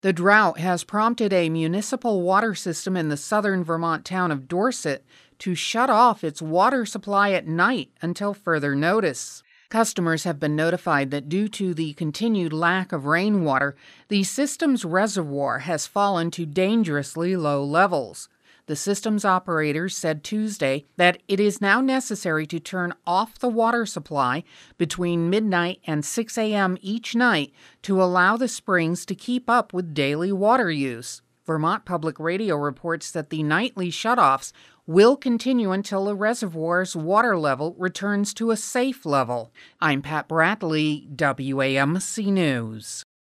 The drought has prompted a municipal water system in the southern Vermont town of Dorset to shut off its water supply at night until further notice. Customers have been notified that due to the continued lack of rainwater, the system's reservoir has fallen to dangerously low levels. The system's operators said Tuesday that it is now necessary to turn off the water supply between midnight and 6 a.m. each night to allow the springs to keep up with daily water use. Vermont Public Radio reports that the nightly shutoffs will continue until the reservoir's water level returns to a safe level. I'm Pat Bradley, WAMC News.